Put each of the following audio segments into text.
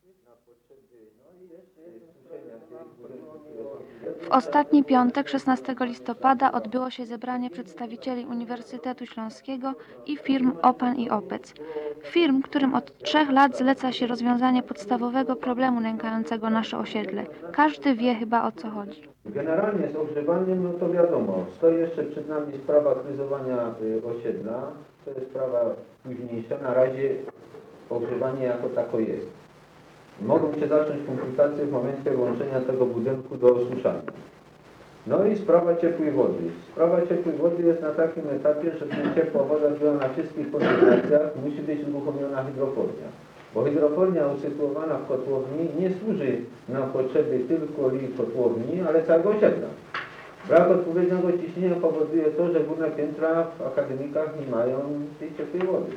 W ostatni piątek, 16 listopada, odbyło się zebranie przedstawicieli Uniwersytetu Śląskiego i firm OPAN i OPEC. Firm, którym od 3 lat zleca się rozwiązanie podstawowego problemu nękającego nasze osiedle. Każdy wie chyba, o co chodzi. Generalnie z ogrzewaniem, no to wiadomo, stoi jeszcze przed nami sprawa kryzowania osiedla. To jest sprawa późniejsza. Na razie ogrzewanie jako tako jest. Mogą się zacząć komplikacje w momencie włączenia tego budynku do osuszania. No i sprawa ciepłej wody. Sprawa ciepłej wody jest na takim etapie, że ciepła woda była na wszystkich koncentracjach, musi być uruchomiona hydrofornia. Bo hydrofornia usytuowana w kotłowni nie służy na potrzeby tylko kotłowni, ale całego osiedla. Brak odpowiedniego ciśnienia powoduje to, że górne piętra w akademikach nie mają tej ciepłej wody.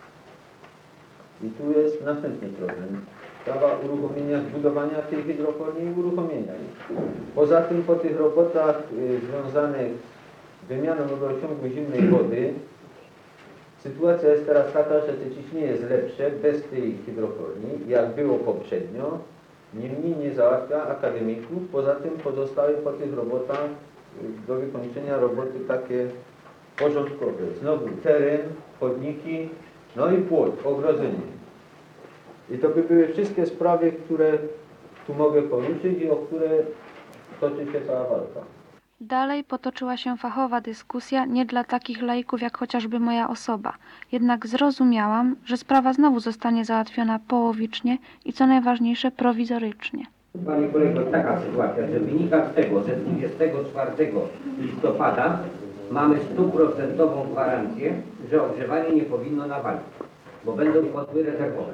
I tu jest następny problem. Sprawa uruchomienia, zbudowania tej hydroforni i uruchomienia jej. Poza tym po tych robotach związanych z wymianą wodociągu zimnej wody sytuacja jest teraz taka, że to ciśnienie jest lepsze bez tej hydroforni, jak było poprzednio. Niemniej nie załatwia akademików. Poza tym pozostały po tych robotach do wykończenia roboty takie porządkowe. Znowu teren, chodniki, no i płot, ogrodzenie. I to by były wszystkie sprawy, które tu mogę poruszyć i o które toczy się cała walka. Dalej potoczyła się fachowa dyskusja, nie dla takich laików jak chociażby moja osoba. Jednak zrozumiałam, że sprawa znowu zostanie załatwiona połowicznie i co najważniejsze prowizorycznie. Panie kolego, taka sytuacja, że wynika z tego, że 24 listopada mamy 100% gwarancję, że ogrzewanie nie powinno nawalić, bo będą kotły rezerwowe.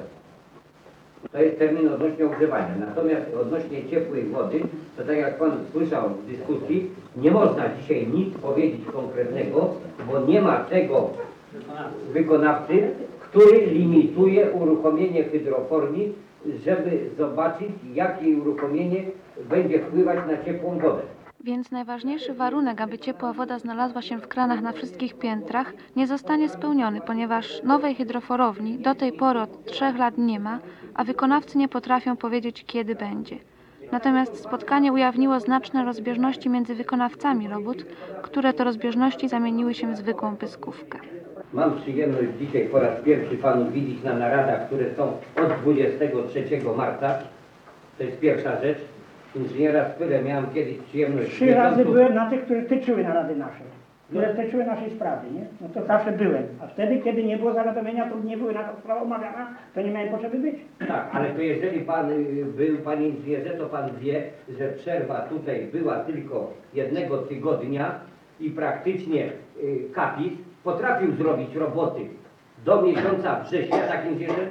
To jest termin odnośnie ogrzewania. Natomiast odnośnie ciepłej wody, to tak jak Pan słyszał w dyskusji, nie można dzisiaj nic powiedzieć konkretnego, bo nie ma tego wykonawcy, który limituje uruchomienie hydroforni, żeby zobaczyć, jakie uruchomienie będzie wpływać na ciepłą wodę. Więc najważniejszy warunek, aby ciepła woda znalazła się w kranach na wszystkich piętrach, nie zostanie spełniony, ponieważ nowej hydroforowni do tej pory od 3 lat nie ma, a wykonawcy nie potrafią powiedzieć, kiedy będzie. Natomiast spotkanie ujawniło znaczne rozbieżności między wykonawcami robót, które to rozbieżności zamieniły się w zwykłą pyskówkę. Mam przyjemność dzisiaj po raz pierwszy Panów widzieć na naradach, które są od 23 marca. To jest pierwsza rzecz. Inżyniera Spyrę miałem kiedyś przyjemność... 3 razy byłem na tych, które tyczyły narady nasze, które tyczyły naszej sprawy, nie? No to zawsze byłem. A wtedy, kiedy nie było zawiadomienia, to nie były na to sprawa omawiana, to nie miałem potrzeby być. Tak, ale to jeżeli Pan był, Panie Inżynierze, to Pan wie, że przerwa tutaj była tylko 1 tygodnia i praktycznie KAPiS potrafił zrobić roboty do miesiąca września, tak Inżynierze?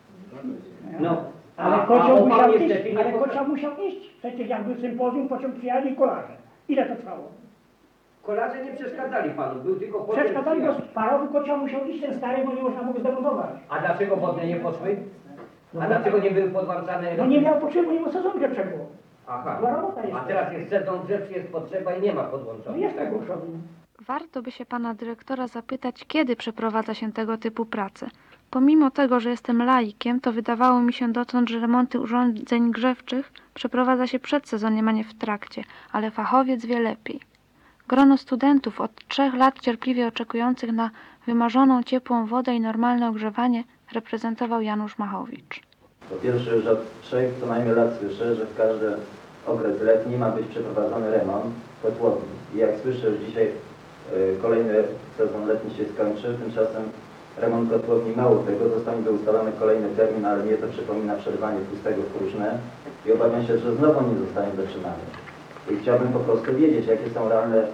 No. Ale Kocioł musiał iść. Przecież jak był sympozjum, pociąg przyjechali kolarze. Ile to trwało? Kolarze nie przeszkadzali Panu, był tylko pociąg. Przeszkadzali, bo parowy Kocioł musiał iść ten stary, bo nie można było zdemontować. A dlaczego wodne nie poszły? A dlaczego nie były podłączane? No nie miał potrzeby, nie było sezonu grzewczego. Aha, Była robota jeszcze. a teraz jest sezon grzewczy, jest potrzeba i nie ma podłączonych. No jest tak? tego przodu. Warto by się pana dyrektora zapytać, kiedy przeprowadza się tego typu prace. Pomimo tego, że jestem laikiem, to wydawało mi się dotąd, że remonty urządzeń grzewczych przeprowadza się przed sezonem, a nie w trakcie, ale fachowiec wie lepiej. Grono studentów od 3 lat cierpliwie oczekujących na wymarzoną ciepłą wodę i normalne ogrzewanie reprezentował Janusz Machowicz. Po pierwsze, już od 3 co najmniej lat słyszę, że w każdy okres letni ma być przeprowadzony remont kotłowni. I jak słyszę, już dzisiaj kolejny sezon letni się skończy, tymczasem remont kotłowni, mało tego, zostanie ustalony kolejny termin, ale mnie to przypomina przerwanie pustego w próżne i obawiam się, że znowu nie zostanie dotrzymany. I chciałbym po prostu wiedzieć, jakie są realne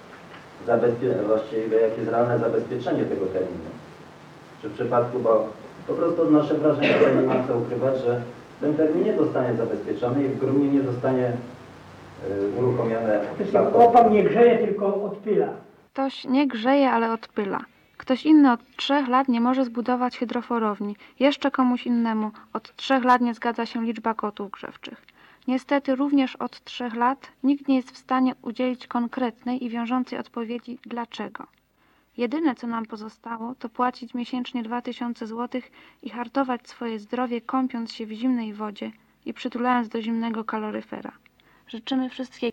jakie jest realne zabezpieczenie tego terminu. Czy w przypadku, bo po prostu odnoszę wrażenie, że nie ma co ukrywać, że ten termin nie zostanie zabezpieczony i w gruncie nie zostanie uruchomione. Opan nie grzeje, tylko odpyla. Ktoś nie grzeje, ale odpyla. Ktoś inny od 3 lat nie może zbudować hydroforowni. Jeszcze komuś innemu od 3 lat nie zgadza się liczba kotłów grzewczych. Niestety również od 3 lat nikt nie jest w stanie udzielić konkretnej i wiążącej odpowiedzi dlaczego. Jedyne, co nam pozostało, to płacić miesięcznie 2000 zł i hartować swoje zdrowie, kąpiąc się w zimnej wodzie i przytulając do zimnego kaloryfera. Życzymy wszystkiego